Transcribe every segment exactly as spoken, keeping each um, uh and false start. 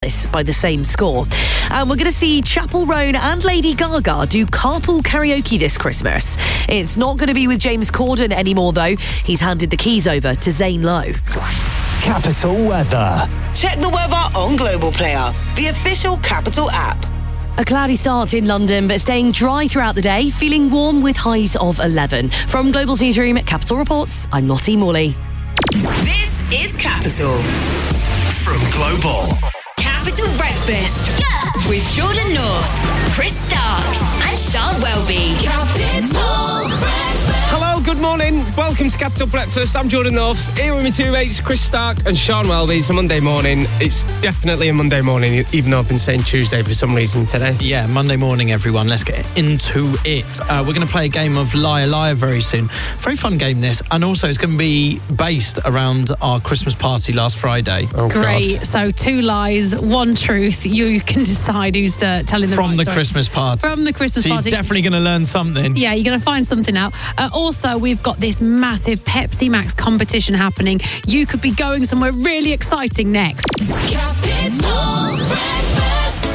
Elvis by the same score. And we're going to see Chapel Roan and Lady Gaga do carpool karaoke this Christmas. It's not going to be with James Corden anymore, though. He's handed the keys over to Zane Lowe. Capital weather. Check the weather on Global Player, the official Capital app. A cloudy start in London, but staying dry throughout the day, feeling warm with highs of eleven. From Global's newsroom at Capital Reports, I'm Lottie Morley. This is Capital. From Global. Capital Breakfast. Yeah. With Jordan North, Chris Stark, and Sean Welby. Capital Breakfast. Hello, good morning. Welcome to Capital Breakfast. I'm Jordan North. Here with my two mates, Chris Stark and Sean Welby. It's a Monday morning. It's definitely a Monday morning, even though I've been saying Tuesday for some reason today. Yeah, Monday morning, everyone. Let's get into it. Uh, we're going to play a game of Liar Liar very soon. Very fun game, this. And also, it's going to be based around our Christmas party last Friday. Oh, Great. God. So, two lies, one truth. You can decide who's uh, telling the From right the story. Christmas party. From the Christmas so you're party. definitely going to learn something. Yeah, you're going to find something out. Uh, also, we've got this massive Pepsi Max competition happening. You could be going somewhere really exciting next. Capital Breakfast.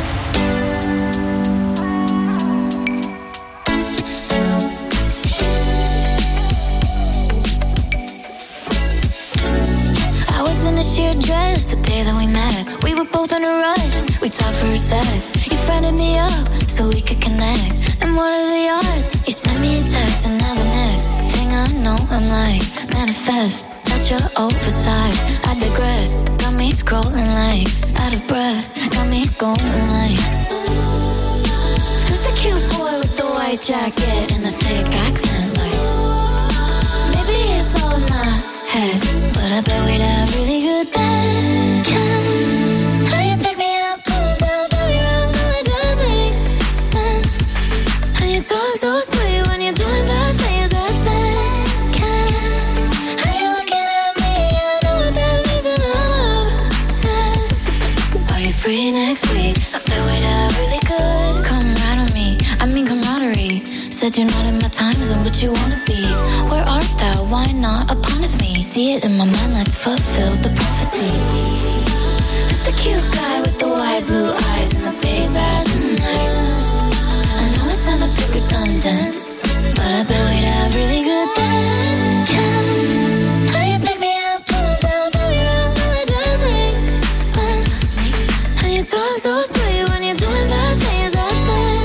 I was in a sheer dress the day that we met. We were both in a rush. We talked for a sec. You friended me up so we could connect. And what are the odds? You sent me a text, and now the next thing I know, I'm like, manifest. That you're oversized. I digress. Got me scrolling like out of breath. Got me going like, who's the cute boy with the white jacket and the thick accent? Like, maybe it's all in my head, but I bet we'd have really good bed. Can how you pick me up, pull me down, tell me around, no, it just makes sense. How you talk so sweet when you're doing bad things, that's bad. Can how you looking at me, I know what that means and I'm obsessed. Are you free next week? I bet we'd have really good camaraderie. Me, I mean camaraderie. Said you're not in my time zone, but you wanna be. Where art thou? Why not upon with me? See it in my mind, let's fulfill the prophecy. Who's the cute guy with the white blue eyes and the big bad night? I know it sounds a bit redundant, but I bet we'd have really good bed. Can how you pick me up, pull me down, tell me around, no, it just makes sense. How you talk so sweet when you're doing bad things, that's bad.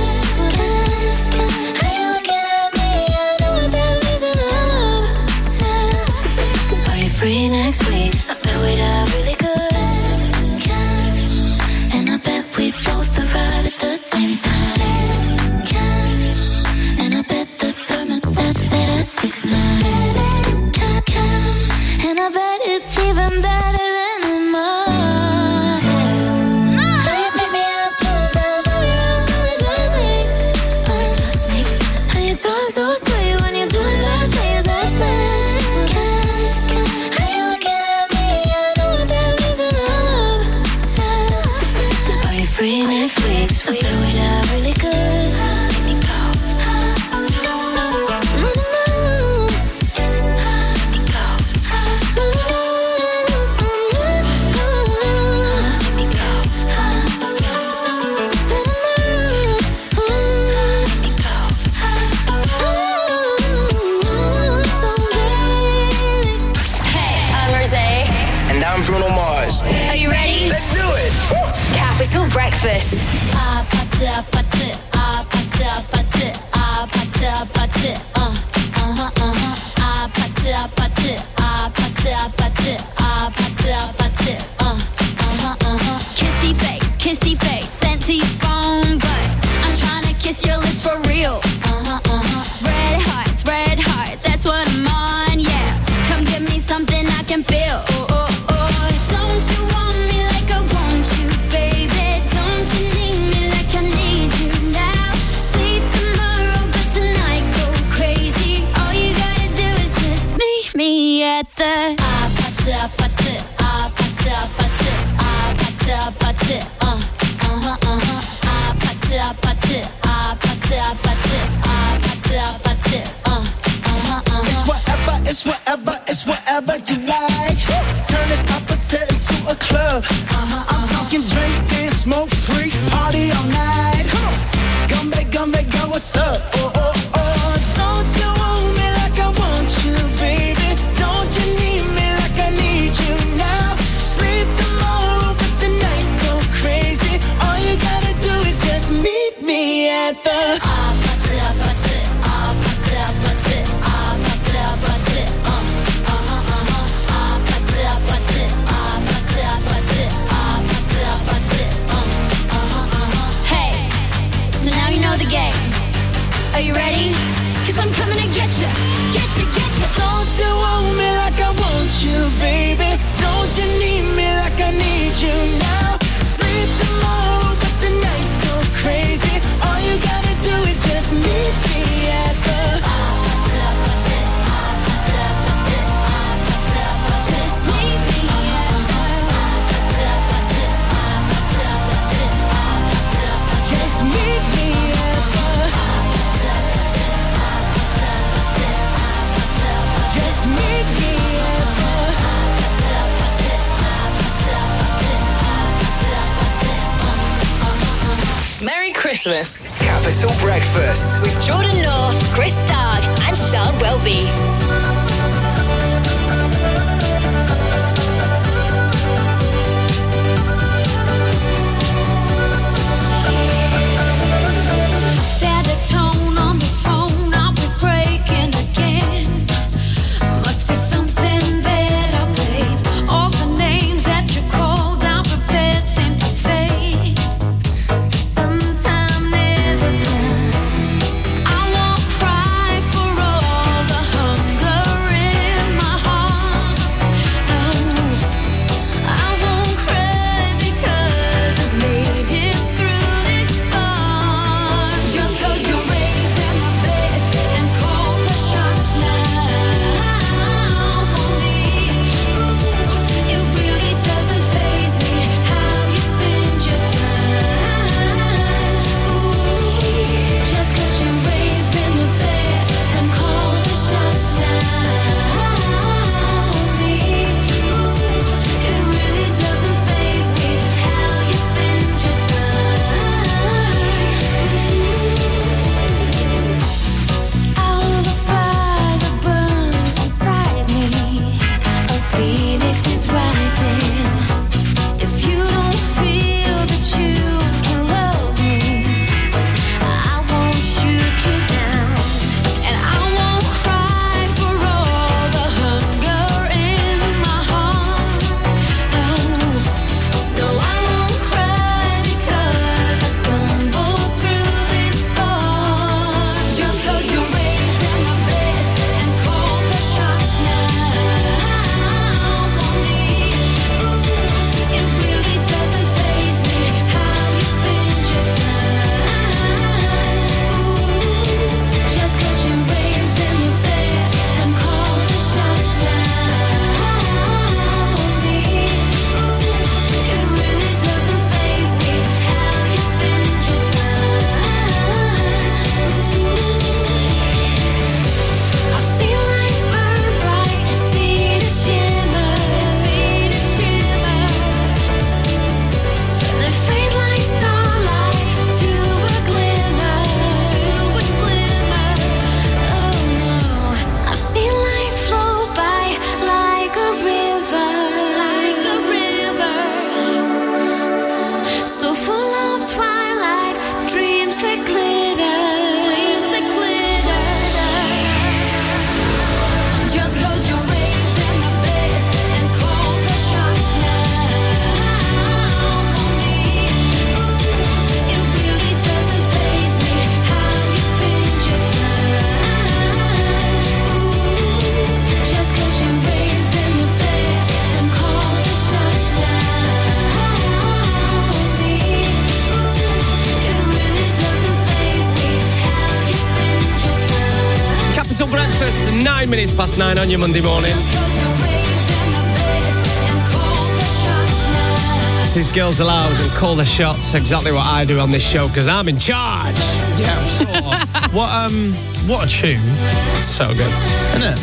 Free next week, I bet we'd have really good. And I bet we'd both arrive at the same time. And I bet the thermostat set at six nine. And I bet it's even better than in my head. How you pick me up, pull me down, tell me around, no, it just makes sense. How you talk so sweet when you're doing bad things, that's bad. Free next week, I bet we'd have really good. Hey, I'm Rosé. And I'm Bruno Mars. Are you ready? Let's do it. Capital Breakfast. Ah, put it, put it, ah, put it, put it, ah, put it, put it, uh, uh-huh, uh-huh, ah, put it, put it, ah, put it, put it, ah, put it, put it, uh, uh-huh, uh-huh. Kissy face, kissy face, sent to your phone, but I'm trying to kiss your lips for real. Uh-huh, uh-huh. Red hearts, red hearts, that's what I'm on, yeah. Come give me something I can feel. Oh, oh, oh. Don't you want me like I want you, baby? Don't you need me like I need you now? See tomorrow, but tonight go crazy. All you gotta do is just meet me at the Ah, put it, put it, ah, put it, put it, ah, put it, put it, uh, uh-huh, uh-huh, ah, put it, put it, ah, put it, put it, ah, put it, put it, uh, uh-huh, uh-huh. It's whatever, it's whatever, it's whatever you like. Turn this opportunity into a club. Uh-huh, I'm talking drink, dance, smoke free, party all night. Come on. Gumbe, gumbe, go, what's up? Oh, oh, oh. Don't you want me like I want you, baby? Don't you need me like I need you now? Sleep tomorrow, but tonight go crazy. All you gotta do is just meet me at the Ah, party, ah, party, ah, party, ah, party, ah, party, ah, party, uh, uh-huh, uh-huh. Ah, party, ah, party, ah, party, ah, party, ah, party, ah, party, uh, uh-huh, uh-huh. Hey, so now you know the game. Are you ready? 'Cause I'm coming to get you, get you, get you. Don't you want me like I want you, baby? Don't you need me like I need you now? Sleep tomorrow, but tonight go crazy. All you gotta do is just meet me at the Just meet me Just meet me at the Just meet me at at Merry Christmas Capital Breakfast. with Jordan North, Chris Stark, and Sean Welby. Set the tone on the phone, I'll be breaking again. Must be something better, babe. All the names that you called, I'm prepared, seem to fade to sometime never been. I won't cry for all the hunger in my heart. No, I won't cry because I've made it through this far. Just 'cause you're raising my best and call the shots now on me. Ooh, it really doesn't faze me how you spend your time. Ooh, just 'cause you're raising the bed and call the shots now on me. Ooh, it really doesn't faze me how you spend your time. Out of the fire that burns inside me, a phoenix is rising. If you don't feel that you can love me, I won't shoot you down, and I won't cry for all the hunger in my heart. No, no, I won't cry because I stumbled through this far. Just 'cause you're raising the best and call the shots now on me. Ooh, it really doesn't faze me how you spend your time. Ooh, just 'cause you're raising the bed and call the shots now on me. Ooh, it really doesn't faze me how you spend your time. I've seen life burn bright, seen it shimmer, seen it shimmer, then fade like starlight to a glimmer, to a glimmer. Oh no, I've seen life flow by like a river, like a river, so full of twilight, dreams that glitter, dreams that glitter. Just 'cause you're raising the best and call the shots now on me. Ooh, it really doesn't faze me how you spend your time. Ooh, just 'cause you're raising the bed and call the shots now on me. Ooh, it really doesn't faze me how you spend your time. Capital Breakfast, nine minutes past nine on your Monday morning. Just 'cause you're raising the best and call the shots now. This is Girls Aloud and Call the Shots, exactly what I do on this show because I'm in charge. Yeah, sort of. What um, what a tune, So good. isn't it?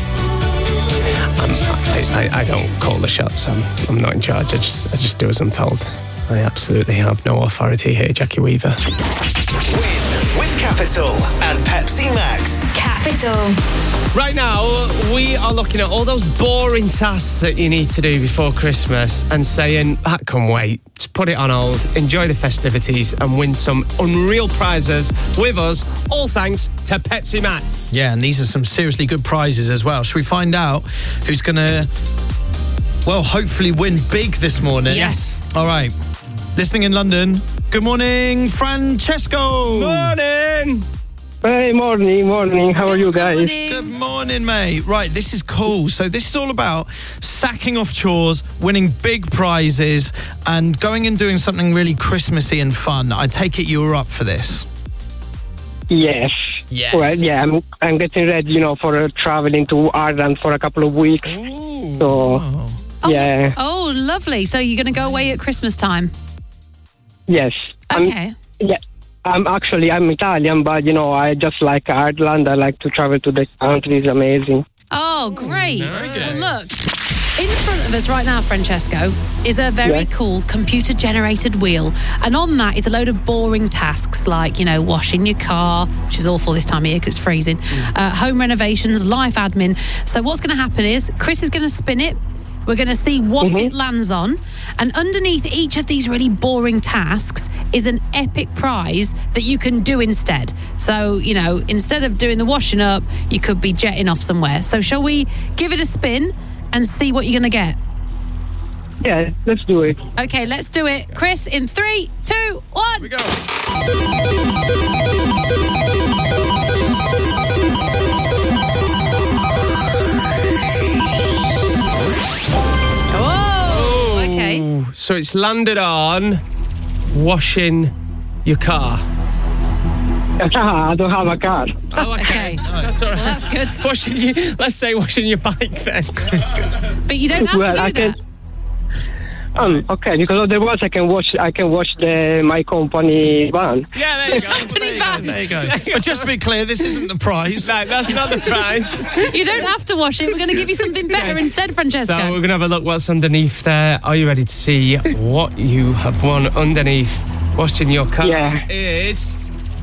I'm, I, I, I don't call the shots. I'm, I'm not in charge. I just, I just do as I'm told. I absolutely have no authority here, Jackie Weaver. Win with Capital and Pepsi Max. Capital. Right now, we are looking at all those boring tasks that you need to do before Christmas and saying, that can wait. Just put it on hold, enjoy the festivities and win some unreal prizes with us, all thanks to Pepsi Max. Yeah, and these are some seriously good prizes as well. Should we find out who's going to, well, hopefully win big this morning? Yes. All right. Listening in London, good morning, Francesco. Morning. Hey, morning, morning. How are you guys? Good morning, mate. Right, this is cool. So this is all about sacking off chores, winning big prizes, and going and doing something really Christmassy and fun. I take it you were up for this. Yes. Yes. Well, yeah, I'm I'm getting ready, you know, for uh, traveling to Ireland for a couple of weeks. Ooh. So, yeah. Oh, lovely. So you're going to go away at Christmas time? Yes. I'm- Okay. yeah. I'm actually, I'm Italian, but, you know, I just like Ireland. I like to travel to the country. It's amazing. Oh, great. Very good. Well, look, in front of us right now, Francesco, is a very Yeah. cool computer-generated wheel. And on that is a load of boring tasks like, you know, washing your car, which is awful this time of year because it's freezing, uh, home renovations, life admin. So what's going to happen is Chris is going to spin it. We're going to see what Mhm. it lands on. And underneath each of these really boring tasks is an epic prize that you can do instead. So, you know, instead of doing the washing up, you could be jetting off somewhere. So shall we give it a spin and see what you're going to get? Yeah, let's do it. Okay, let's do it. Chris, in three, two, one. Here we go. Oh, okay. Ooh, so it's landed on washing your car. I don't have a car. Oh, Okay. That's all right. Well, that's good. Washing your, let's say washing your bike then. But you don't have Well, to do I can- that. Um, okay, because otherwise I can watch. I can watch the my company van. Yeah, there you go. Company van. There you go. But just to be clear, this isn't the prize. No, that's not the prize. You don't have to wash it. We're going to give you something better instead, Francesco. So we're going to have a look what's underneath there. Are you ready to see what you have won underneath washing your car? Yeah. Is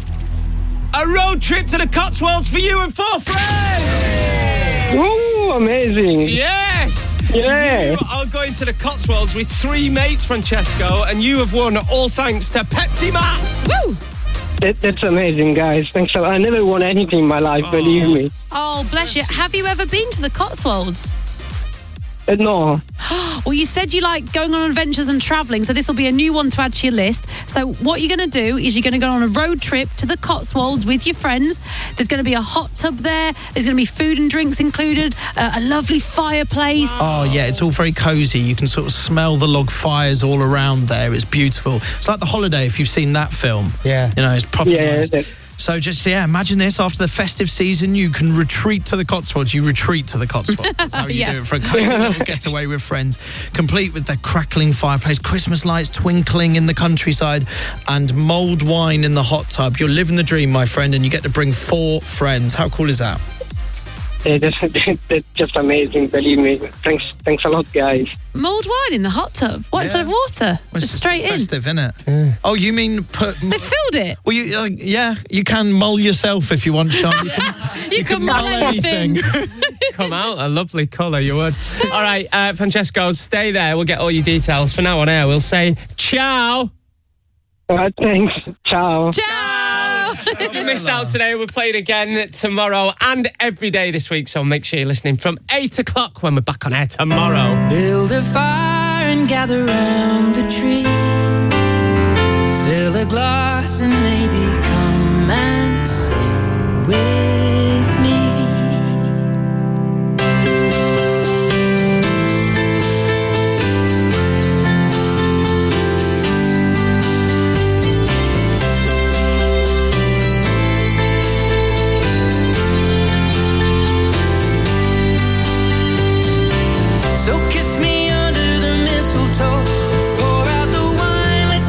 a road trip to the Cotswolds for you and four friends. Ooh, amazing! Yes. Yeah. You are going to the Cotswolds with three mates, Francesco, and you have won all thanks to Pepsi Max. Woo! That, that's amazing, guys. Thanks. a lot. I never won anything in my life. Believe me. Oh, bless you. Have you ever been to the Cotswolds? Uh, no. Well, you said you like going on adventures and travelling, so this will be a new one to add to your list. So what you're going to do is you're going to go on a road trip to the Cotswolds with your friends. There's going to be a hot tub there. There's going to be food and drinks included, uh, a lovely fireplace. Oh, yeah, it's all very cosy. You can sort of smell the log fires all around there. It's beautiful. It's like The Holiday, if you've seen that film. Yeah. You know, it's proper Yeah. nice. That, So just, yeah, imagine this. After the festive season, you can retreat to the Cotswolds. You retreat to the Cotswolds. That's how you Yes. do it for a cozy little getaway with friends. Complete with the crackling fireplace, Christmas lights twinkling in the countryside, and mulled wine in the hot tub. You're living the dream, my friend, and you get to bring four friends. How cool is that? yeah, that's, that's just amazing. Believe me. Thanks. Thanks a lot, guys. Mulled wine in the hot tub. What, instead of water? Well, it's Just straight in. festive, isn't it? Oh, you mean put... They filled it. Well, you, uh, yeah, you can mull yourself if you want, Sean. You can, You, can mull anything. Come out a lovely colour, you would. All right, uh, Francesco, stay there. We'll get all your details. For now on air, we'll say ciao. Uh, thanks. Ciao. Ciao. If you missed out today, we'll play it again tomorrow and every day this week. So make sure you're listening from eight o'clock when we're back on air tomorrow. Build a fire and gather round the tree. Fill a glass and maybe come and sing with me. So kiss me under the mistletoe. Pour out the wine, let's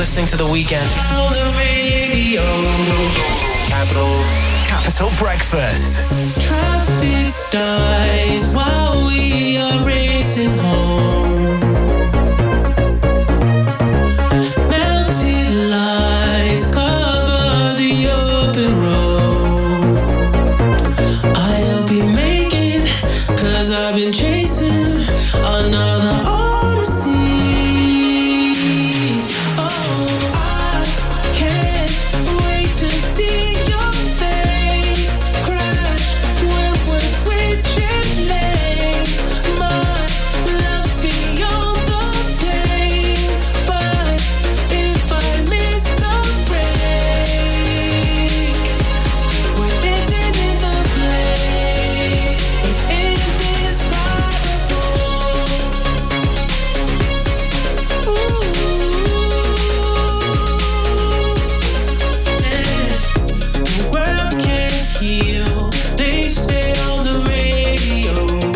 listening to The Weekend. On the radio. Capital. Capital Breakfast. Traffic dies while we are racing home. Melted lights cover the open road. I'll be making, cause I've been chasing another odyssey. Oh, I can't wait to see your face crash when we're switching lanes. My love's beyond the pain, but if I miss the break, we're dancing in the flames. It's indescribable. Ooh, yeah. The world can't heal, they say on the radio.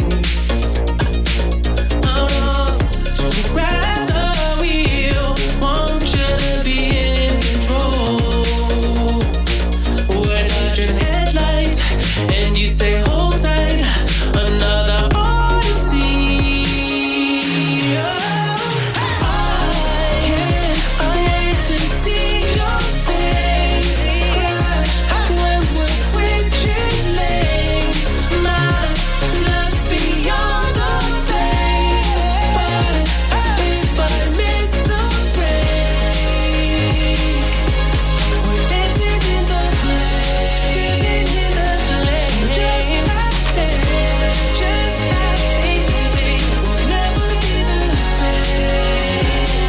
Uh, so grab the wheel, want you to be in control. We're dodging headlights, and you say hold tight, another odyssey. Oh, I can't wait to see your face crash when we're switching lanes. My love's beyond the pain, but if I miss the break, we're dancing in the flames, dancing in the flames. Just like that, just like baby, we'll never be the same.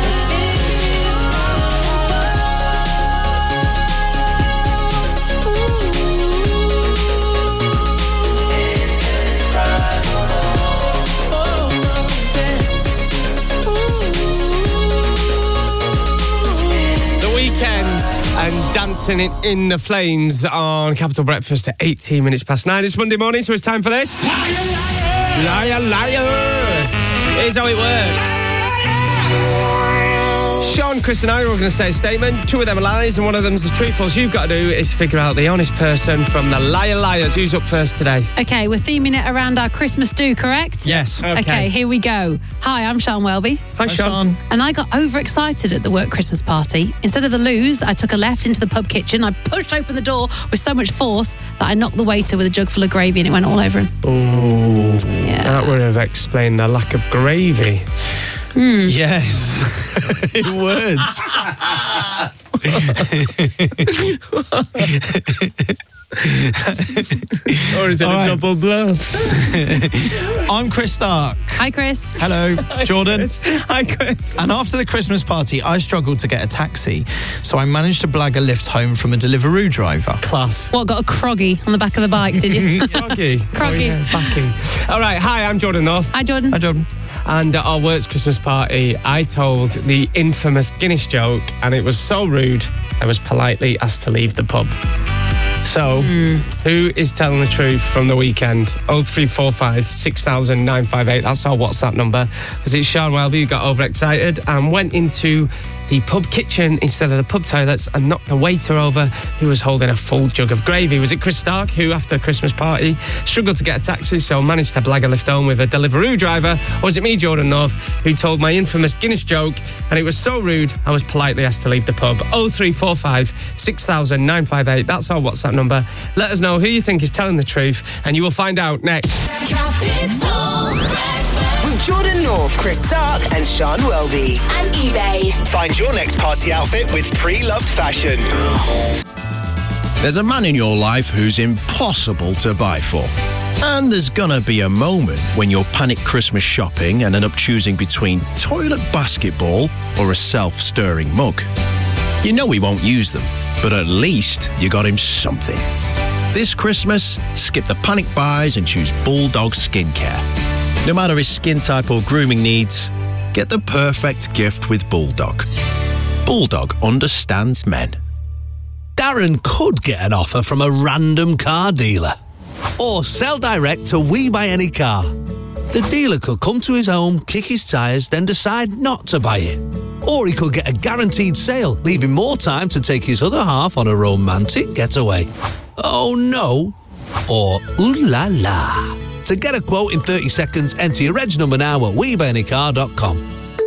The Weekend and Dancing in, in the Flames on Capital Breakfast at eighteen minutes past nine. It's Monday morning, so it's time for this. Liar, liar. Here's how it works. Sean, Chris and I are all going to say a statement. Two of them are lies and one of them's the truth. All you've got to do is figure out the honest person from the liar liars. Who's up first today? Okay, we're theming it around our Christmas do, correct? Yes. Okay. Okay, here we go. Hi, I'm Sean Welby. Hi, Sean. And I got overexcited at the work Christmas party. Instead of the loos, I took a left into the pub kitchen. I pushed open the door with so much force that I knocked the waiter with a jug full of gravy and it went all over him. Oh, Yeah. that would have explained the lack of gravy. Yes, it would. Or is it All a right. double bluff? I'm Chris Stark. Hi, Chris. Hello, Jordan. Hi, Chris. And after the Christmas party, I struggled to get a taxi, so I managed to blag a lift home from a Deliveroo driver. Class. What, got a croggy on the back of the bike, did you? Croggy. Croggy. Oh, yeah, backy. All right, hi, I'm Jordan North. Hi, Jordan. Hi, Jordan. And at our work's Christmas party, I told the infamous Guinness joke, and it was so rude, I was politely asked to leave the pub. So, who is telling the truth from the weekend? oh three four five, six thousand, nine five eight. That's our WhatsApp number. Because it's Sean Welby who got overexcited and went into the pub kitchen instead of the pub toilets and knocked the waiter over who was holding a full jug of gravy. Was it Chris Stark who, after the Christmas party, struggled to get a taxi, so managed to blag a lift home with a Deliveroo driver? Or was it me, Jordan North, who told my infamous Guinness joke and it was so rude I was politely asked to leave the pub? oh three four five, six thousand, nine five eight. That's our WhatsApp number. Let us know who you think is telling the truth and you will find out next. Capital Breakfast. With Jordan North, Chris Stark, and Sean Welby. And eBay. Find your next party outfit with Pre-Loved Fashion. There's a man in your life who's impossible to buy for. And there's gonna be a moment when you're panic Christmas shopping and end up choosing between toilet basketball or a self-stirring mug. You know he won't use them, but at least you got him something. This Christmas, skip the panic buys and choose Bulldog Skincare. No matter his skin type or grooming needs, get the perfect gift with Bulldog. Bulldog understands men. Darren could get an offer from a random car dealer or sell direct to We Buy Any Car. The dealer could come to his home, kick his tyres, then decide not to buy it. Or he could get a guaranteed sale, leaving more time to take his other half on a romantic getaway. Oh no, or ooh la la. To get a quote in thirty seconds, enter your reg number now at we buy any car dot com.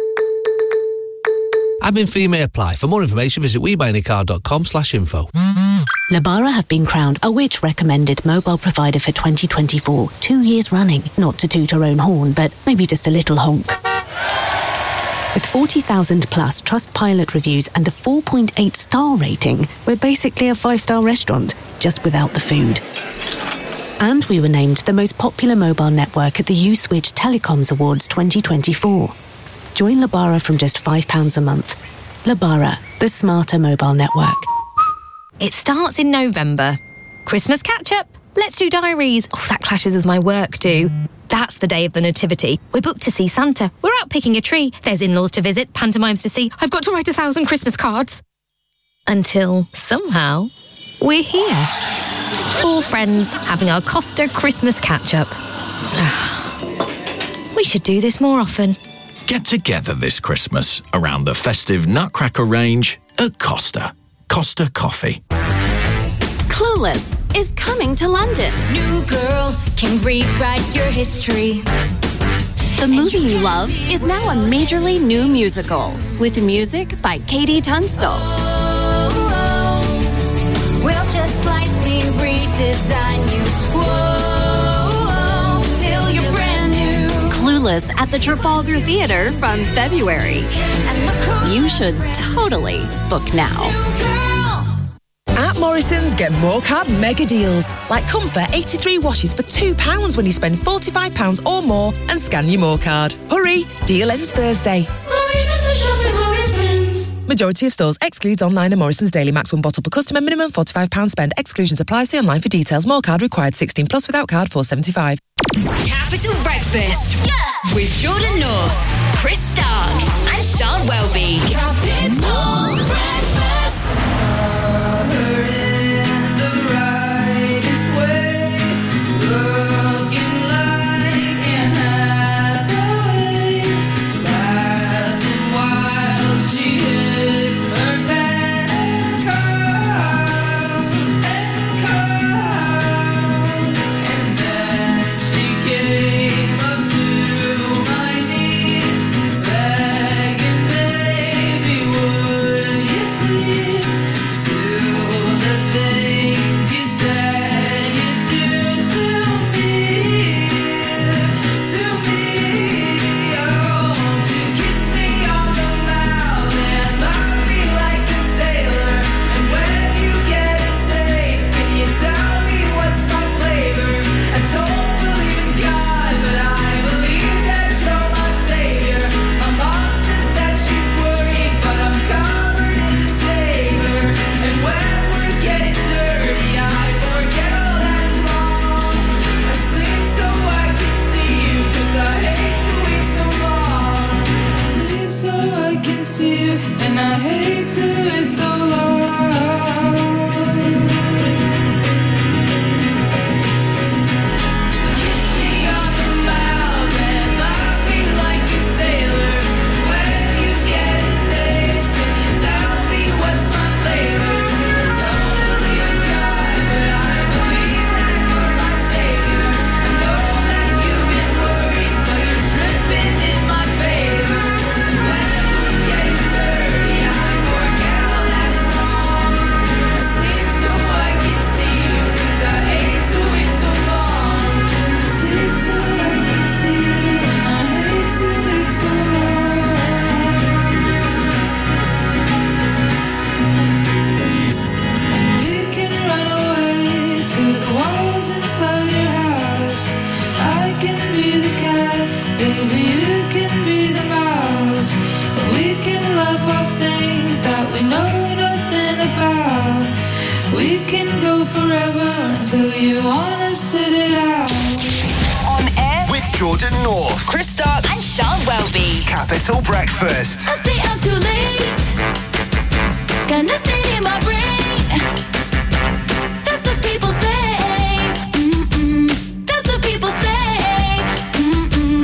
Admin fee may apply. For more information, visit we buy any car dot com slash info. Lebara have been crowned a Which recommended mobile provider for twenty twenty-four, two years running. Not to toot our own horn, but maybe just a little honk. With forty thousand plus Trustpilot reviews and a four point eight star rating, we're basically a five-star restaurant, just without the food. And we were named the most popular mobile network at the U-Switch Telecoms Awards twenty twenty-four. Join Lebara from just five pounds a month. Lebara, the smarter mobile network. It starts in November. Christmas catch-up. Let's do diaries. Oh, that clashes with my work do. That's the day of the nativity. We're booked to see Santa. We're out picking a tree. There's in-laws to visit, pantomimes to see. I've got to write a thousand Christmas cards. Until, somehow, we're here. Four friends having our Costa Christmas catch-up. We should do this more often. Get together this Christmas around the festive Nutcracker range at Costa. Costa Coffee. Clueless is coming to London. New girl can rewrite your history. The movie you love is now a majorly new musical with music by Katie Tunstall. We'll just slightly redesign you. Whoa, till you're brand new. Clueless at the Trafalgar Theatre from February. You should totally book now. At Morrison's, get more card mega deals. Like Comfort eighty-three washes for two pounds when you spend forty-five pounds or more and scan your more card. Hurry, deal ends Thursday. Morrison's to shop at Morrison's. Majority of stores excludes online and Morrison's daily max one bottle per customer, minimum forty-five pounds spend. Exclusions apply. See online for details. More card required. sixteen plus without card four seventy-five. Capital Breakfast. Yeah. With Jordan North, Chris Stark and Sean Welby. Capital Breakfast. Jordan North, Chris Stark and Sean Welby. Capital Breakfast. I say I'm too late. Got nothing in my brain. That's what people say. Mm-mm. That's what people say. Mm-mm.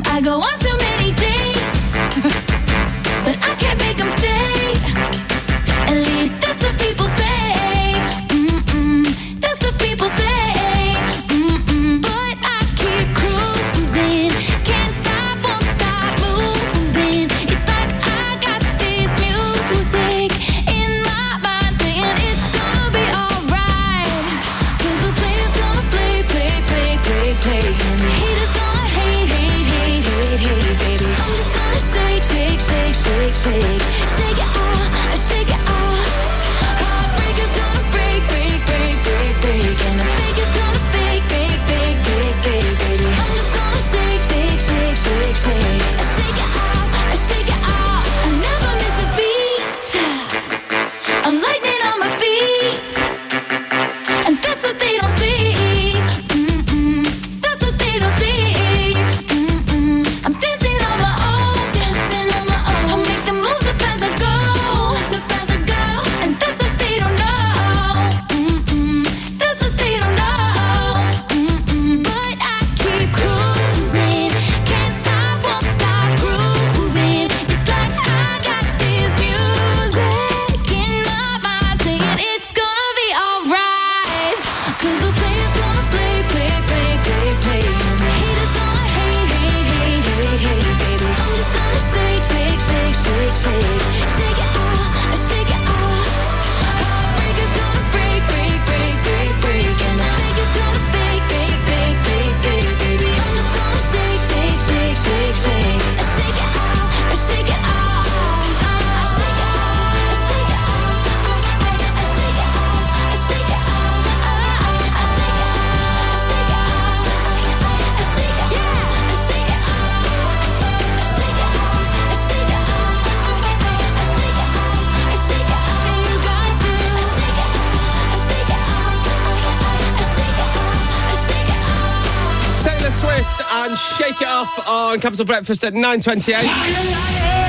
shake, shake, shake. Shake it off, shake it off. Heartbreaker's gonna break, break, break, break, break. And I think it's gonna fake, fake, fake, fake, fake, baby. I'm just gonna shake, shake, shake, shake, shake. I shake it off, I shake it off. I never miss a beat. I'm lightning on my feet. And that's what they don't see. Mm-mm. That's what they don't see. Mm-mm. I'm dancing on my own, dancing on my own. I make the moves up as I go, up as I go. And that's what they don't know. Mm-mm. That's what they don't know. Mm-mm. But I keep cruising, can't stop, won't stop grooving. It's like I got this music in my mind saying it's gonna be alright. Cause the player's gonna play, play, play, play, play. And the haters gonna hate, hate, hate, hate, hate, baby. I'm just gonna shake, shake, shake, shake, shake. Shake it off, shake it off. Heartbreaker's gonna break, break, break, break, break. And I think it's gonna fake, fake, fake, fake, fake, baby. I'm just gonna shake, shake, shake, shake, shake. I shake it off, I shake it off. I shake it off, I shake it off. I shake it off, I shake it off. I shake it off, I shake it off. I shake it, yeah, I shake it off. I shake it off, I shake it off. I shake it off, I shake it off. You got to. I shake it off, I shake it off. I shake it off, I shake it off. Taylor Swift and Shake It Off on Capital Breakfast at nine twenty-eight.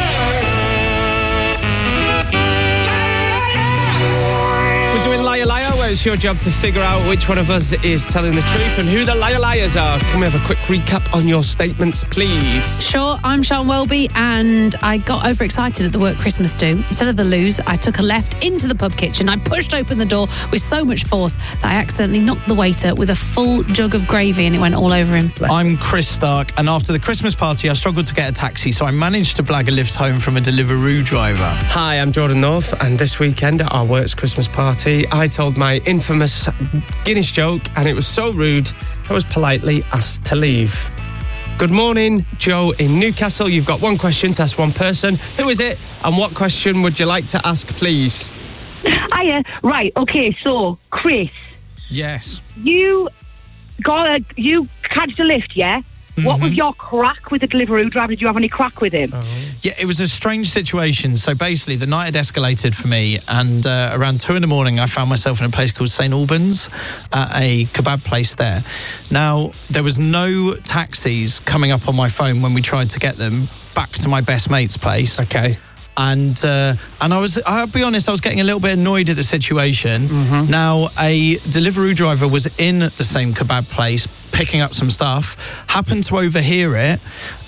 We're doing Liar Liar, where it's your job to figure out which one of us is telling the truth and who the liar liars are. Can we have a quick recap on your statements, please? Sure, I'm Sean Welby, and I got overexcited at the work Christmas do. Instead of the loos, I took a left into the pub kitchen. I pushed open the door with so much force that I accidentally knocked the waiter with a full jug of gravy and it went all over him. I'm Chris Stark, and after the Christmas party, I struggled to get a taxi, so I managed to blag a lift home from a Deliveroo driver. Hi, I'm Jordan North, and this weekend at our work's Christmas party, I told my infamous Guinness joke, and it was so rude, I was politely asked to leave. Good morning, Joe in Newcastle. You've got one question to ask one person. Who is it, and what question would you like to ask, please? Hiya. Right, okay, so, Chris, Yes. you got a, you catched a lift, yeah? What was your crack with the Deliveroo driver? Did you have any crack with him? Yeah, it was a strange situation. So basically, the night had escalated for me, and uh, around two in the morning, I found myself in a place called Saint Albans, at a kebab place there. Now, there was no taxis coming up on my phone when we tried to get them back to my best mate's place. Okay. And uh, and I was, I'll be honest, I was getting a little bit annoyed at the situation. Mm-hmm. Now, a Deliveroo driver was in the same kebab place picking up some stuff, happened to overhear it,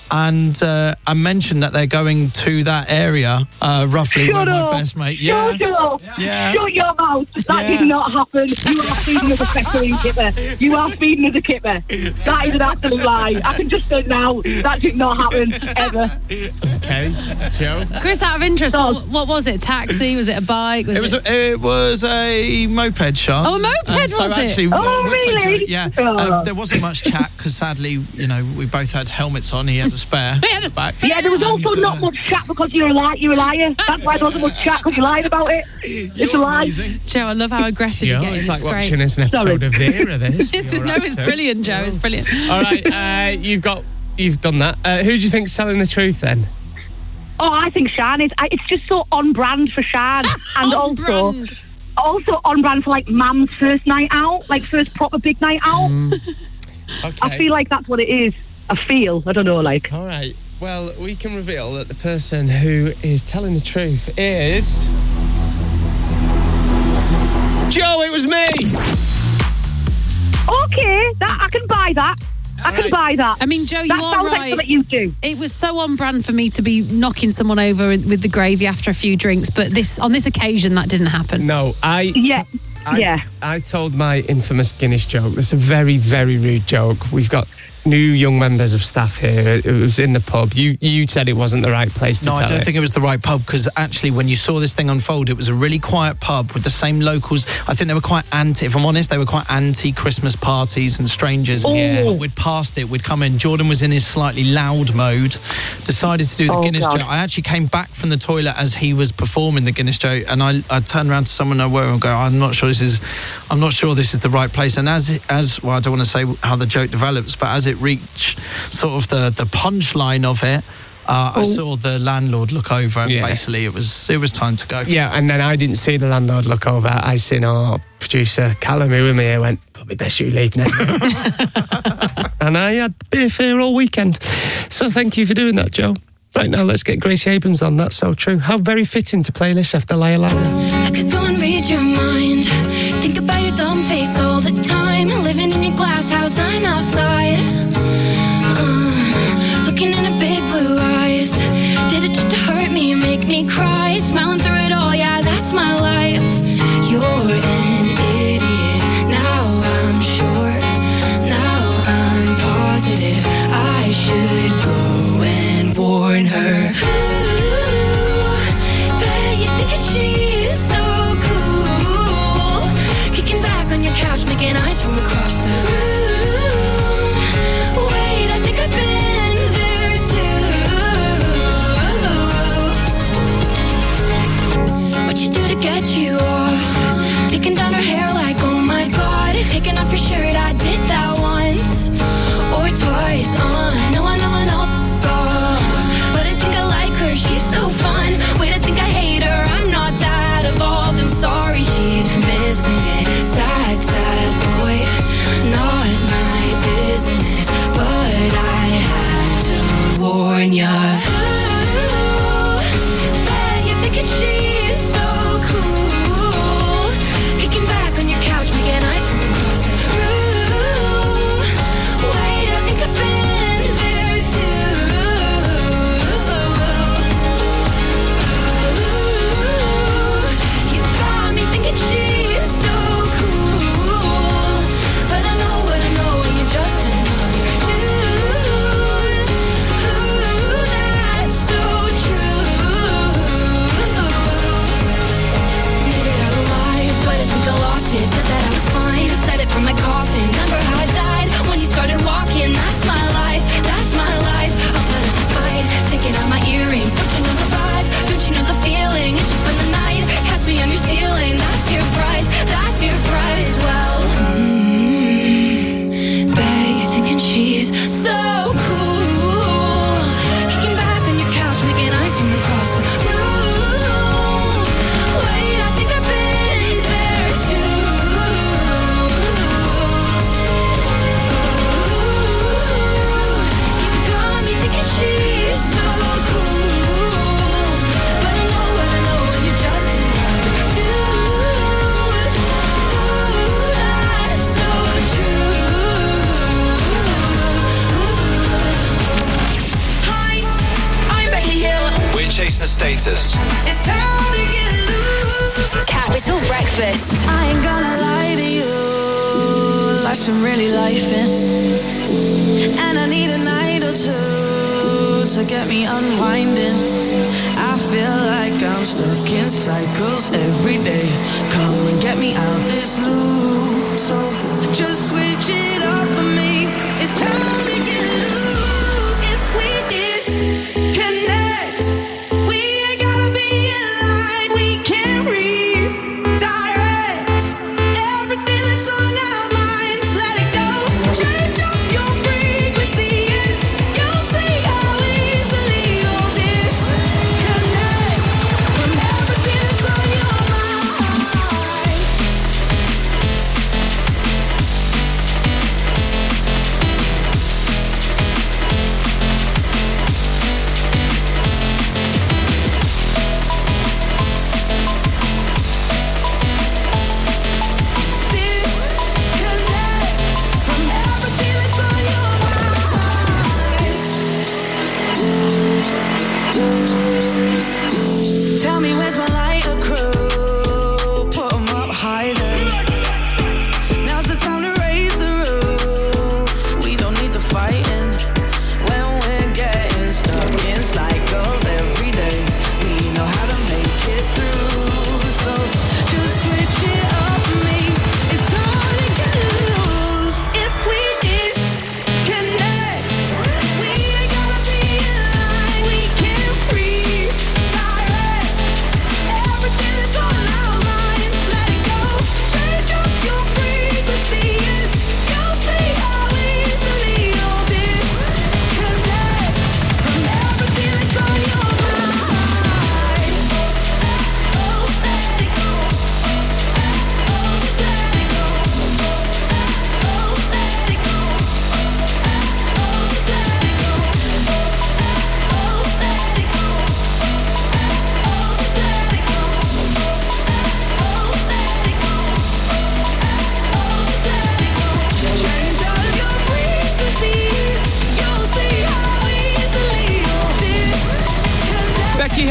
and uh, I mentioned that they're going to that area, uh, roughly Shut where up. my best mate. Yeah. Shut up. Yeah. Shut your mouth. That Yeah. did not happen. You are feeding us a fettering kipper. You are feeding us a kipper. That is an absolute lie. I can just say now, that did not happen, ever. Okay, Joe? Chris, out of interest, what, what was it? Taxi? Was it a bike? Was It was a, it was a moped, Sean. Oh, a moped, And so was it? actually, Oh, once I really? drew it- yeah. Oh. Um, there wasn't much chat because sadly, you know, we both had helmets on. He had a spare. back. Yeah, there was also And, uh, not much chat because you're a liar. You're a liar. That's why there wasn't much chat because you lied about it. It's a lie. Joe, I love how aggressive you're Joe, getting. it's It's, like great. watching us an episode of Vera, this. This is Your no, it's accent. brilliant, Joe. It's brilliant. All right, uh, you've got, you've done that. Uh, who do you think's telling the truth then? Oh, I think Shan is. I, it's just so on brand for Shan, and also, also on brand for like Mum's first night out, like first proper big night out. Okay. I feel like that's what it is. I feel. I don't know. Like. All right. Well, we can reveal that the person who is telling the truth is Joe. It was me. Okay, that I can buy that. I can buy that. I mean, Joe, you that are sounds right. like something you do. It was so on brand for me to be knocking someone over with the gravy after a few drinks, but this on this occasion that didn't happen. No, I. Yeah. I, Yeah. I told my infamous Guinness joke. That's a very, very rude joke. We've got new young members of staff here. It was in the pub. You you said it wasn't the right place to No, tell I don't it. think it was the right pub, because actually when you saw this thing unfold, it was a really quiet pub with the same locals. I think they were quite anti, if I'm honest, they were quite anti-Christmas parties and strangers. Yeah. But we'd passed it, we'd come in. Jordan was in his slightly loud mode, decided to do the Oh, Guinness God. joke. I actually came back from the toilet as he was performing the Guinness joke, and I, I turned around to someone I were and go, I'm not sure this is, I'm not sure this is the right place. And as, it, as well, I don't want to say how the joke develops, but as it reached sort of the, the punchline of it, Uh, I saw the landlord look over, and Yeah. basically it was it was time to go. Yeah, and then I didn't see the landlord look over. I seen our producer, Callum, who with me here, went, probably best you leave now. And I had beer fear all weekend. So thank you for doing that, Joe. Right now, let's get Gracie Abrams on. That's So True. How very fitting to play this after Liar Liar. I could go and read your mind. Think about your dumb face all the time. Living in your glass house, I'm outside. Uh, looking in her big blue eyes. Did it just to hurt me, make me cry? Smiling through it all, yeah, that's my life. You're an idiot. Now I'm sure. Now I'm positive. I should go and warn her. Ooh, bet you think that she's so cool. Kicking back on your couch, making eyes from across the room. Wait, I think I've been there too. What you do to get you off? Taking down her hair like, oh my God. Taking off your shirt, I did that once or twice. Uh, no, I know, I know. But I think I like her, she's so fun. Wait, I think I hate her, I'm not that evolved. I'm sorry, she's missing it. Sad, sad boy, not my business. But I had to warn ya. Ooh, bet you're thinking she's so cool. Kicking back on your couch, making eyes from across the room. Wait, I think I've been there too. You got me thinking she's so cool. But I know what I know, and you're just another dude. Ooh, that's so true. Made it out alive, but I think I lost it. Said that I was fine, said it from my coffin. Remember how I died when you started walking? That's my life, that's my life. I'll put up a fight, taking out my earrings. Don't you know the vibe? Don't you know the feeling? It's just spend the night, catch me on your ceiling. That's your price, that's your price. Well, mm, bet you're thinking she's so cool. Kicking back on your couch, making eyes from across the room. Wait, I think I've been there too. You got me thinking she's so cool. But I know what I know, and you're just another dude. Ooh, that's so true. Hi, I'm Becky Hill. We're chasing the status. It's time to get loose. Capital Breakfast. I ain't gonna lie to you. Life's been really lifing, and I need a night or two to get me unwinding. I feel like I'm stuck in cycles every day. Come and get me out this loop. So just switch it up for me. It's time to get loose. If we disconnect, we ain't gotta be in line. We can redirect everything that's on our minds. Let it go. Change up your frequency, and you'll see how easily you'll disconnect from everything that's on your mind.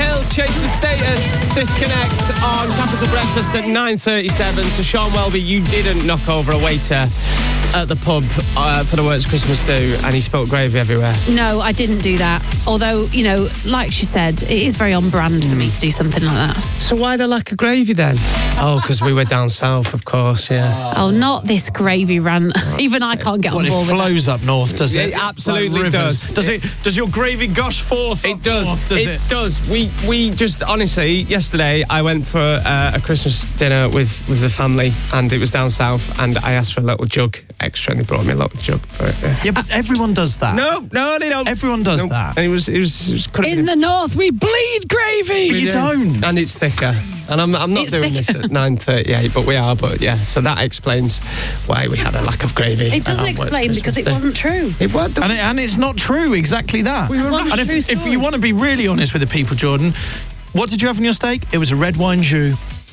Hill, Chase the Status, Disconnect on Capital Breakfast at nine thirty-seven. So, Sean Welby, you didn't knock over a waiter at the pub uh, for the Works Christmas Do, and he spilled gravy everywhere. No, I didn't do that. Although, you know, like she said, it is very on brand for me to do something like that. So why the lack of gravy then? Oh, because we were down south, of course, yeah. Oh, not this gravy rant. Even I can't get Well, on board it with flows up north, does Yeah, it? it absolutely Like rivers. does. Does it? Does your gravy gush forth? It does. North, does it, it? does. We we just honestly yesterday I went for uh, a Christmas dinner with, with the family, and it was down south, and I asked for a little jug extra, and they brought me a little jug for it. Yeah, yeah but everyone does that. No, no, they don't. Everyone does no. that. And it was it was, it was could have In been- the north, we bleed gravy. But you don't. and it's thicker. And I'm I'm not It's doing thicker. this at nine thirty-eight, but we are. But yeah, so that explains why we had a lack of gravy. It doesn't at Works explain because Christmas it Day. wasn't true. It was. And, it, and it's not true, exactly that. It wasn't and a if, true if story. you want to be really honest with the people, Jordan, what did you have on your steak? It was a red wine jus.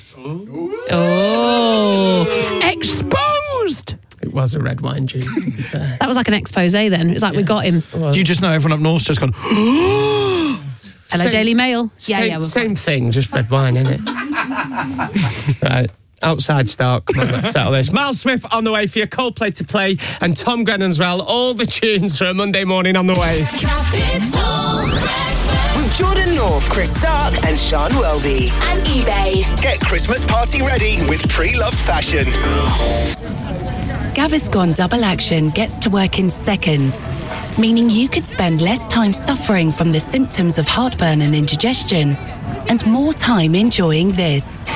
Oh, exposed. It was a red wine juice. That was like an expose then. It's like we got him. Do you just know everyone up north's just gone, Hello, Same- Daily Mail. Yeah, same, yeah. we've same got- thing, just red wine, innit? Right. Outside start. Come on, let's settle this. Miles Smith on the way for your Coldplay to play, and Tom Grennan as well. All the tunes for a Monday morning on the way. Capital Breakfast. With Jordan North, Chris Stark, and Sean Welby. And eBay. Get Christmas party ready with pre-loved fashion. Gaviscon Double Action gets to work in seconds, meaning you could spend less time suffering from the symptoms of heartburn and indigestion, and more time enjoying this.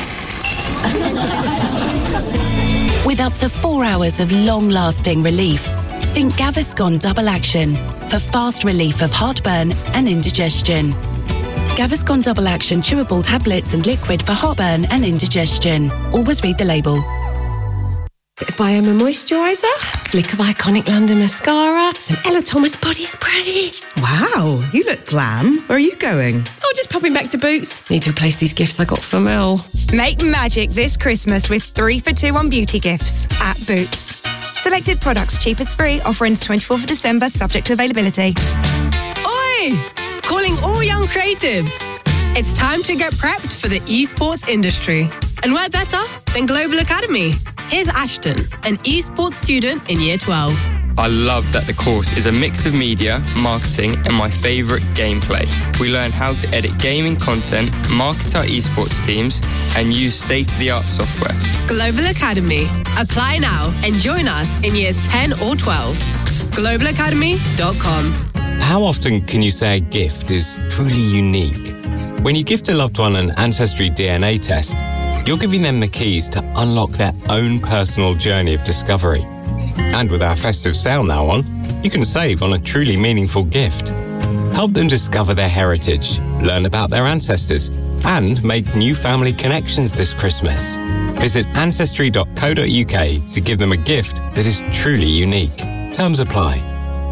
With up to four hours of long-lasting relief, think Gaviscon Double Action for fast relief of heartburn and indigestion. Gaviscon Double Action chewable tablets and liquid for heartburn and indigestion. Always read the label. Bit of Bioma moisturiser, flick of iconic London mascara, some Ella Thomas body spray. Wow, you look glam. Where are you going? Oh, just popping back to Boots. Need to replace these gifts I got for Mel. Make magic this Christmas with three for two on beauty gifts at Boots. Selected products cheap as free. Offer ends twenty-fourth of December, subject to availability. Oi! Calling all young creatives. It's time to get prepped for the esports industry. And where better than Global Academy? Here's Ashton, an esports student in year twelve. I love that the course is a mix of media, marketing, and my favourite gameplay. We learn how to edit gaming content, market our esports teams, and use state-of-the-art software. Global Academy. Apply now and join us in years ten or twelve. global academy dot com. How often can you say a gift is truly unique? When you gift a loved one an Ancestry D N A test, you're giving them the keys to unlock their own personal journey of discovery. And with our festive sale now on, you can save on a truly meaningful gift. Help them discover their heritage, learn about their ancestors, and make new family connections this Christmas. Visit ancestry dot co dot uk to give them a gift that is truly unique. Terms apply.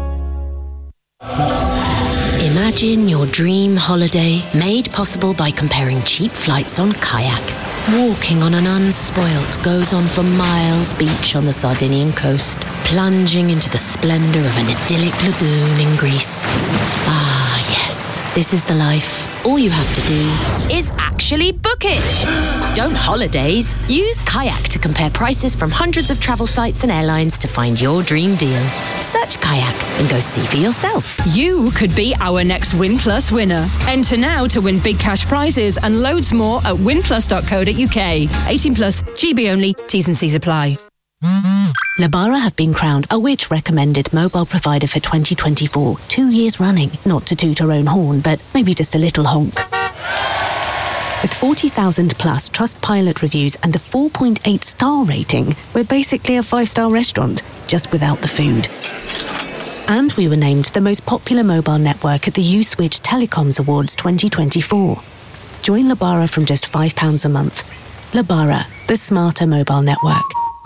Imagine your dream holiday made possible by comparing cheap flights on Kayak. Walking on an unspoilt goes on for miles beach on the Sardinian coast, plunging into the splendour of an idyllic lagoon in Greece. Ah, yes, this is the life. All you have to do is actually book it. Don't holidays. Use Kayak to compare prices from hundreds of travel sites and airlines to find your dream deal. Search Kayak and go see for yourself. You could be our next Win Plus winner. Enter now to win big cash prizes and loads more at win plus dot co dot uk. eighteen plus, G B only, T's and C's apply. Lebara have been crowned a Which recommended mobile provider for twenty twenty-four, two years running. Not to toot our own horn, but maybe just a little honk. With forty thousand plus Trustpilot reviews and a four point eight star rating, we're basically a five-star restaurant, just without the food. And we were named the most popular mobile network at the U-Switch Telecoms Awards twenty twenty-four. Join Lebara from just five pounds a month. Lebara, the smarter mobile network.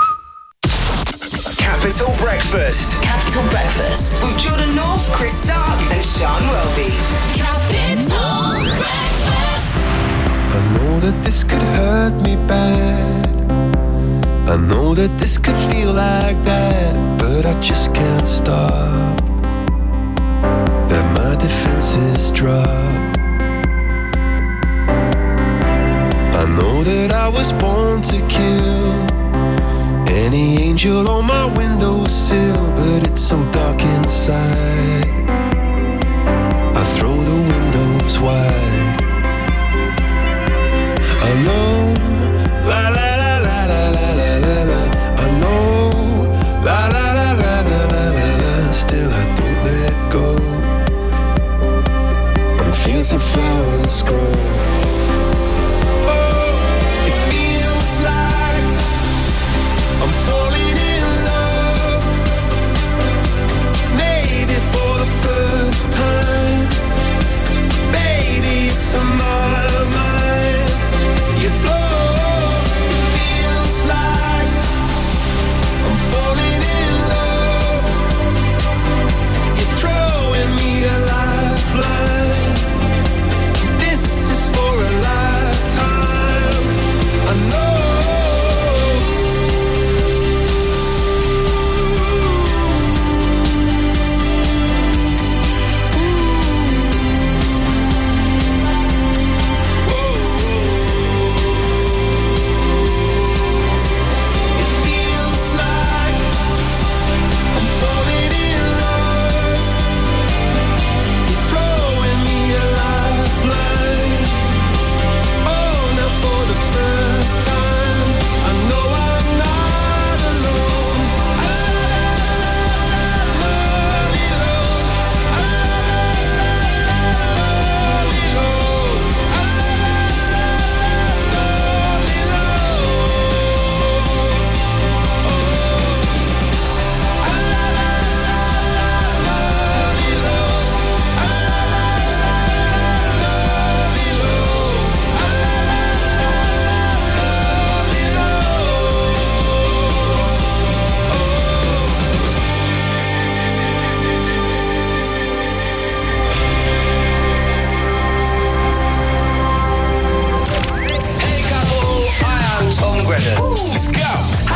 Capital Breakfast. Capital Breakfast. With Jordan North, Chris Stark, and Sean Welby. Capital Breakfast. I know that this could hurt me bad. I know that this could feel like that, but I just can't stop. Let my defenses drop. was born to kill. Any angel on my windowsill, but it's so dark inside. I throw the windows wide. I know, la la la la la la la la la. I know, la la la la la la la la. Still I don't let go. And fields of flowers grow. Oh, it feels like I'm falling in love. Maybe for the first time. Baby, it's on my mind. You blow. It feels like I'm falling in love. You're throwing me a lifeline. This is for a lifetime. I know. Let's go.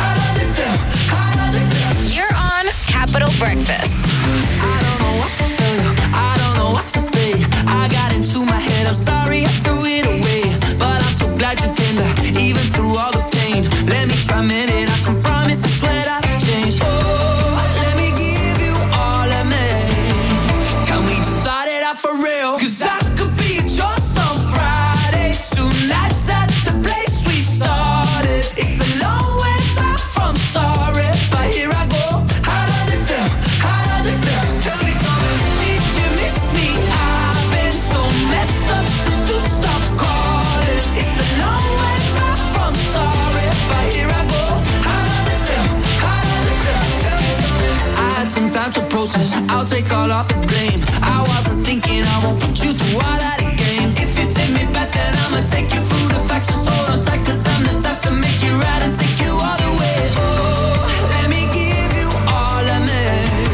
You're on Capital Breakfast. I don't know what to tell you. I don't know what to say. I got into my head. I'm sorry I threw it away, but I'm so glad you came back, even through all the pain. Let me try a minute. I can promise. I swear that I've changed. Oh, let me give you all of me. Can we just start it out for real? 'Cause I could be at your some Friday. Tonight's at the place we started. It's a long way back from sorry, but here I go. How does it feel? How does it feel? Tell me something. Did you miss me? I've been so messed up since you stopped calling. It's a long way back from sorry, but here I go. How does it feel? How does it feel? Tell me something. I had some time to process. I'll take all of the blame. I wasn't thinking I won't put you through all that again. If you take me back, then I'ma take you through the facts. Just hold on tight, 'cause I'm the type to make you right and take you all the way. Oh, let me give you all of me.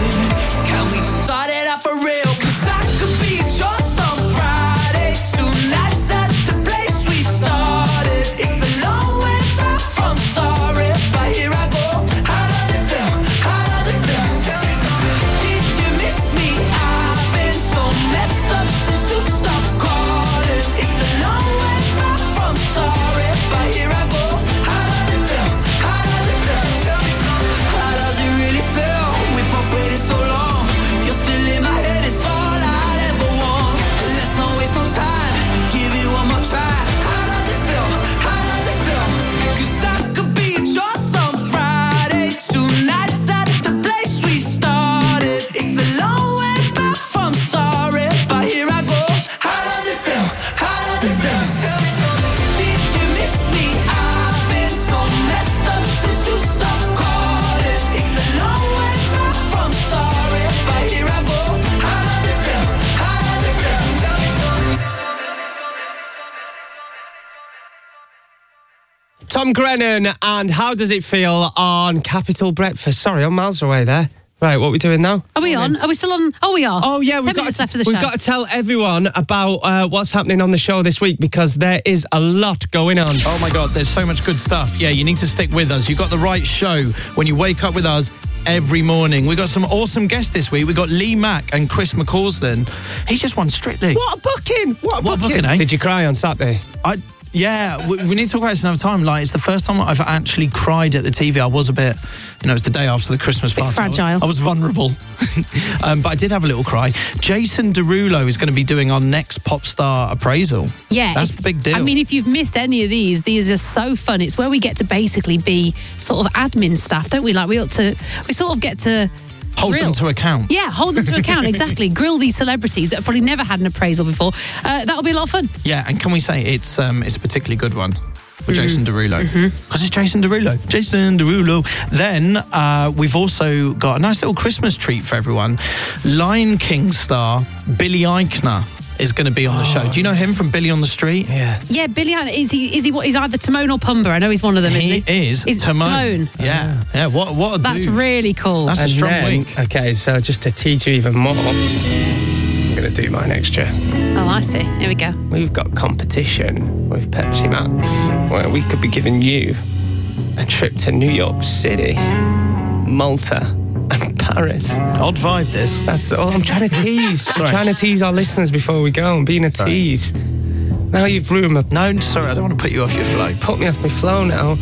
Can we just start it out for real? 'Cause I could be at your some Friday. Tonight's at the place we started. It's a long way back from sorry, but here I go. How does it feel? How does it feel? Tell me something. Did you miss me? I've been so messed up since you stopped calling. It's a long way back from sorry, but here I go. How does it feel? How does it feel? Tell me something. How does it really feel? We both waited so long. You're still in my head, it's all I'll ever want. Let's not waste no time. Give you one more try. How does it feel? How does it feel? 'Cause I could be at your some Friday. Tonight's at the place we started. It's a long way back from sorry, but here I go. How does it feel? How does it feel? Tell me something. Did you miss me? I've been so messed up since you stopped calling. It's a long way back from sorry, but here I go. How does it feel? How does it feel? Tell me something. Tom Grennan and How Does It Feel on Capital Breakfast. Sorry, I'm miles away there. Right, what are we doing now? Are we on? Are we still on? Oh, we are. Oh, yeah, we've Ten got, minutes to, left of the we've show. got to tell everyone about uh, what's happening on the show this week, because there is a lot going on. Oh my God, there's so much good stuff. Yeah, you need to stick with us. You've got the right show when you wake up with us every morning. We've got some awesome guests this week. We've got Lee Mack and Chris McCausland. He's just won Strictly. What a booking! What a What a booking! booking, eh? Did you cry on Saturday? I Yeah, we, we need to talk about this another time. Like, it's the first time I've actually cried at the T V. I was a bit, you know, it's the day after the Christmas party. fragile. I was vulnerable. um, but I did have a little cry. Jason Derulo is going to be doing our next pop star appraisal. Yeah. That's if- a big deal. I mean, if you've missed any of these, these are so fun. It's where we get to basically be sort of admin staff, don't we? Like, we ought to, we sort of get to Hold grill. them to account. Yeah, hold them to account, exactly. Grill these celebrities that have probably never had an appraisal before. Uh, that'll be a lot of fun. Yeah, and can we say it's um, it's a particularly good one with Mhm. Jason Derulo? Because Mm-hmm. it's Jason Derulo. Jason Derulo. Then uh, we've also got a nice little Christmas treat for everyone. Lion King star Billy Eichner is going to be on the show. Do you know him from Billy on the Street? Yeah. Yeah, Billy, Allen, is he, is he what? He's either Timon or Pumbaa. I know he's one of them, He isn't he? is He's Timon. Yeah, yeah. What what a That's dude. really cool. That's a And strong then- week. Okay, so just to teach you even more, I'm going to do mine extra. Oh, I see. Here we go. We've got competition with Pepsi Max, where we could be giving you a trip to New York City, Malta, and Paris. Odd vibe, this. That's all I'm trying to tease. I'm Sorry. trying to tease our listeners before we go. I'm being a tease. Now you've ruined my... No, sorry, I don't want to put you off your flow. Put me off my flow now.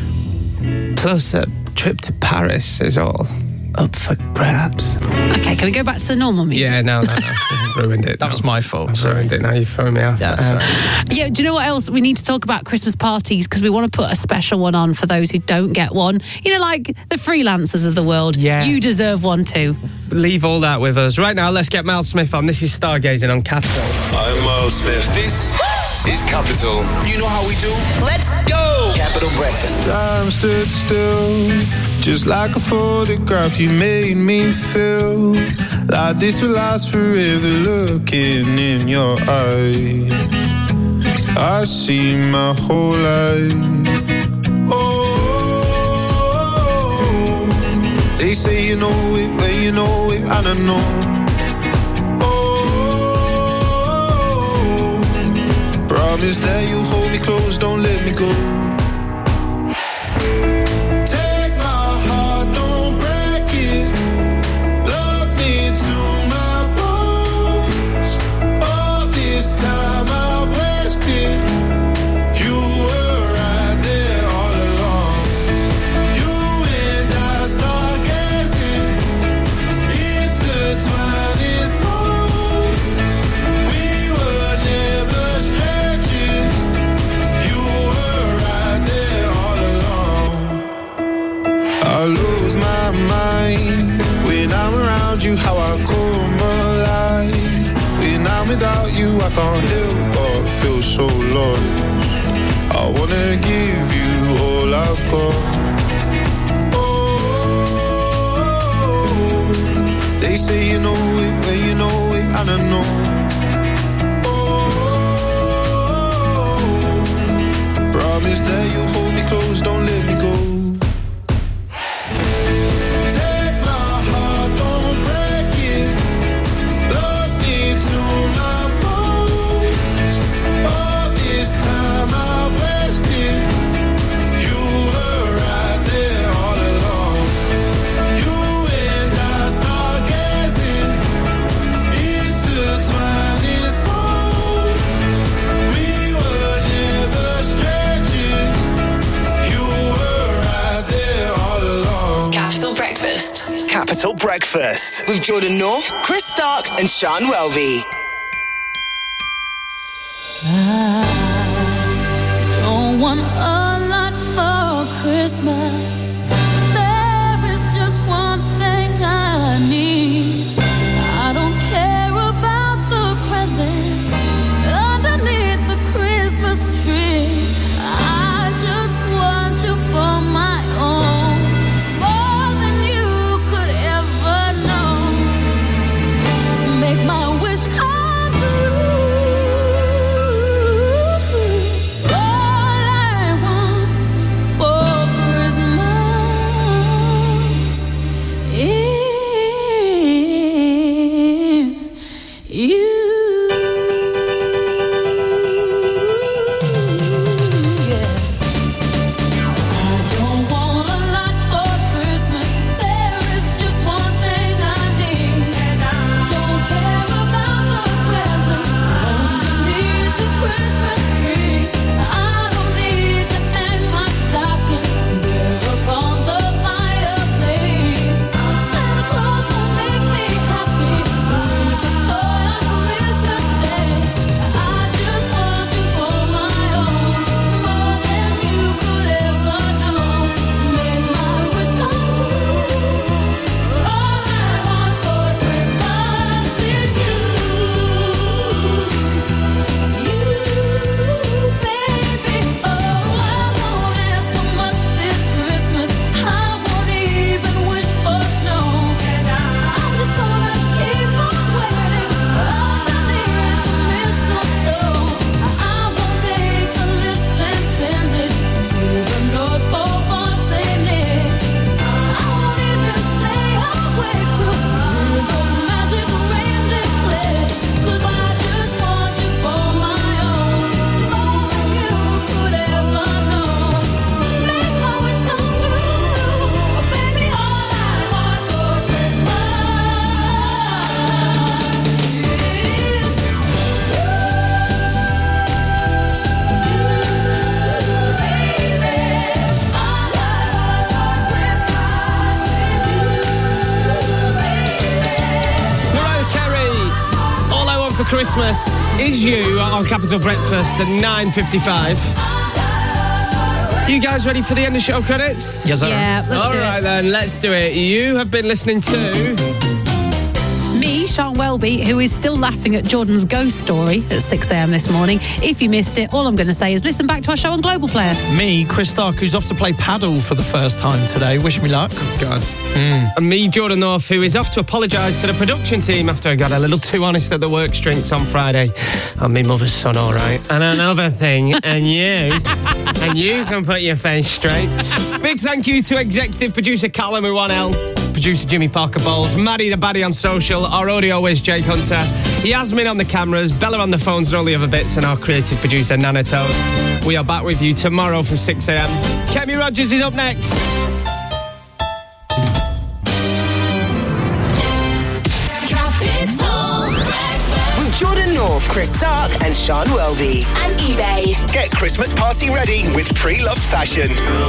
Plus a trip to Paris is all up for grabs. Okay, can we go back to the normal music? Yeah, no, no, no. You've ruined it. That was my fault. I've ruined it. Now you've thrown me off. Yeah, Um, sorry. Yeah, do you know what else? We need to talk about Christmas parties because we want to put a special one on for those who don't get one. You know, like the freelancers of the world. Yes. You deserve one too. Leave all that with us. Right now, let's get Miles Smith on. This is Stargazing on Capital. I'm Miles Smith. This is Capital. You know how we do. Let's go! Capital Breakfast. Time stood still, just like a photograph. You made me feel like this will last forever. Looking in your eyes, I see my whole life. Oh, they say you know it when you know it, and I know. Oh, promise that you hold me close, don't let me go. Take my heart, don't break it. Love me to my bones. All this time I wasted. You were right there all along. You and I stargazing, intertwining souls. We were never strangers. You were right there all along. I lose my mind when I'm around you, how I come alive. When I'm without you, I can't help but feel so lost. I wanna give you all I've got. Oh, they say you know it when you know it, and I know. Oh, promise that you hold me close, don't let me go. Take my heart, don't break it. Love me to my bones. All this time I wasted. You were right there all along. You and I stargazing, intertwining souls. We were never strangers. You were right there all along. Capital Breakfast. Capital Breakfast. With Jordan North, Chris Stark, and Sean Welby. Don't want a lot for Christmas. There is just one thing I need. I don't care about the presents underneath the Christmas tree. I just want you for my own, more than you could ever know. Make my wish come true. Christmas is you on Capital Breakfast at nine fifty-five. You guys ready for the end of show credits? Yes, sir. Yeah, let's All do right it. then, let's do it. You have been listening to... Me, Sean Welby, who is still laughing at Jordan's ghost story at six a.m. this morning. If you missed it, all I'm going to say is listen back to our show on Global Player. Me, Chris Stark, who's off to play paddle for the first time today. Wish me luck. God. Mm. And me, Jordan North, who is off to apologise to the production team after I got a little too honest at the work drinks on Friday. I'm my mother's son, all right. And another thing, and you, and you can put your face straight. Big thank you to executive producer Callum with one L, producer Jimmy Parker Bowles, Maddie the Baddie on social, our audio whiz Jake Hunter, Yasmin on the cameras, Bella on the phones and all the other bits, and our creative producer Nana Toast. We are back with you tomorrow from six a.m. Kemi Rogers is up next. With Jordan North, Chris Stark, and Sean Welby. And eBay. Get Christmas party ready with pre-loved fashion.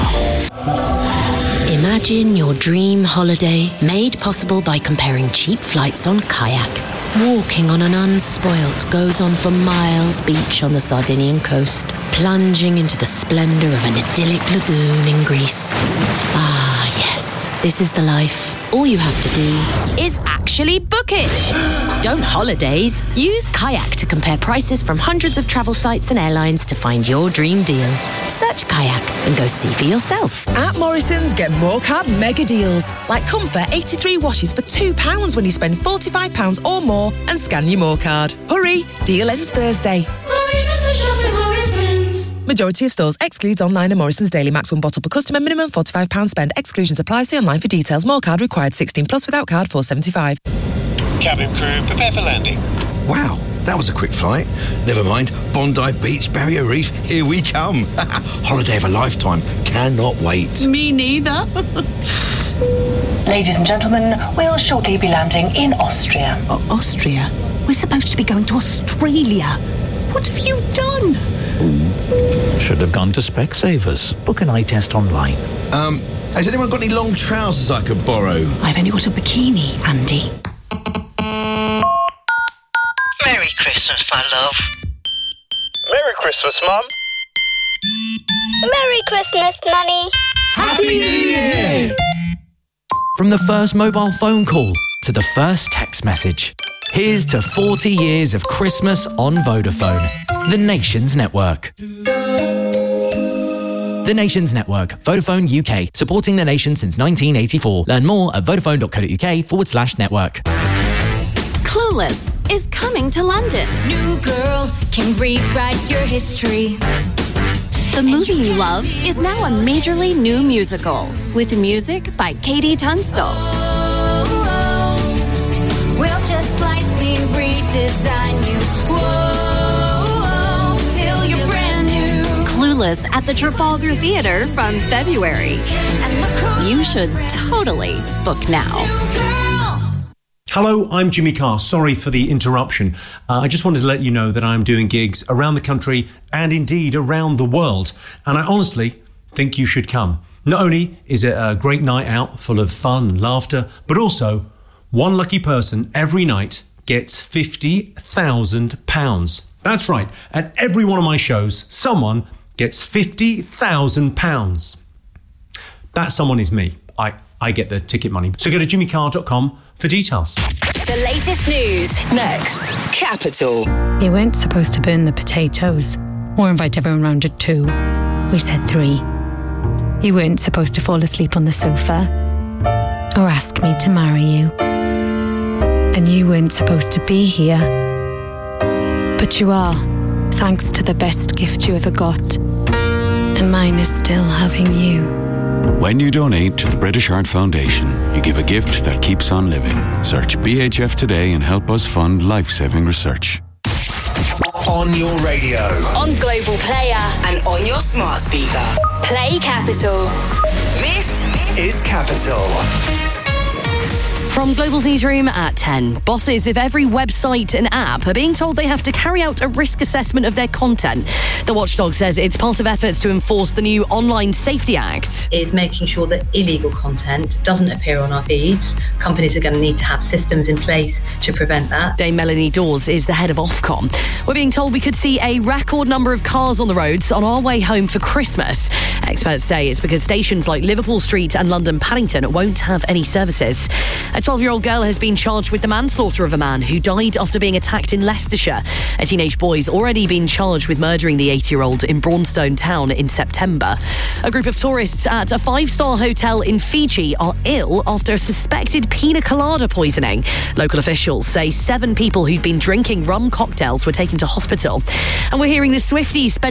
Imagine your dream holiday made possible by comparing cheap flights on Kayak. Walking on an unspoilt goes on for miles beach on the Sardinian coast, plunging into the splendour of an idyllic lagoon in Greece. Ah, yes, this is the life. All you have to do is actually book it. Don't holidays. Use Kayak to compare prices from hundreds of travel sites and airlines to find your dream deal. Search Kayak and go see for yourself. At Morrison's, get more card mega deals. Like Comfort eighty-three washes for two pounds when you spend forty-five pounds or more and scan your More card. Hurry, deal ends Thursday. Morrison's to shop at Morrison's. Majority of stores excludes online and Morrison's daily max one bottle per customer, minimum forty-five pounds spend. Exclusions apply. See online for details. More card required sixteen plus without card four seventy-five. Cabin crew, prepare for landing. Wow, that was a quick flight. Never mind. Bondi Beach, Barrier Reef, here we come. Holiday of a lifetime. Cannot wait. Me neither. Ladies and gentlemen, we'll shortly be landing in Austria. O- Austria? We're supposed to be going to Australia. What have you done? Should have gone to Specsavers. Book an eye test online. Um, has anyone got any long trousers I could borrow? I've only got a bikini, Andy. Merry Christmas, my love. Merry Christmas, Mum. Merry Christmas, Nanny. Happy New Year! From the first mobile phone call to the first text message, here's to forty years of Christmas on Vodafone, the nation's network. The Nations Network, Vodafone U K, supporting the nation since nineteen eighty-four. Learn more at vodafone.co.uk forward slash network. Clueless is coming to London. New girl can rewrite your history. The movie you love is now a majorly new musical with music by Katie Tunstall. We'll just slightly redesign you. Whoa, till you're brand new. Clueless at the Trafalgar Theatre from February. You should totally book now. Hello, I'm Jimmy Carr. Sorry for the interruption. Uh, I just wanted to let you know that I'm doing gigs around the country and indeed around the world. And I honestly think you should come. Not only is it a great night out full of fun and laughter, but also one lucky person every night gets fifty thousand pounds. That's right. At every one of my shows, someone gets fifty thousand pounds. That someone is me. I, I get the ticket money. So go to jimmy carr dot com for details. The latest news. Next, Capital. You weren't supposed to burn the potatoes or invite everyone round at two. We said three. You weren't supposed to fall asleep on the sofa or ask me to marry you. And you weren't supposed to be here. But you are, thanks to the best gift you ever got. And mine is still having you. When you donate to the British Heart Foundation, you give a gift that keeps on living. Search B H F today and help us fund life-saving research. On your radio. On Global Player. And on your smart speaker. Play Capital. This is Capital. From Global's newsroom at ten. Bosses of every website and app are being told they have to carry out a risk assessment of their content. The watchdog says it's part of efforts to enforce the new Online Safety Act. Is making sure that illegal content doesn't appear on our feeds. Companies are going to need to have systems in place to prevent that. Dame Melanie Dawes is the head of Ofcom. We're being told we could see a record number of cars on the roads on our way home for Christmas. Experts say it's because stations like Liverpool Street and London Paddington won't have any services. A twelve-year-old girl has been charged with the manslaughter of a man who died after being attacked in Leicestershire. A teenage boy's already been charged with murdering the eight-year-old in Braunstone Town in September. A group of tourists at a five-star hotel in Fiji are ill after a suspected pina colada poisoning. Local officials say seven people who'd been drinking rum cocktails were taken to hospital. And we're hearing the Swifties spend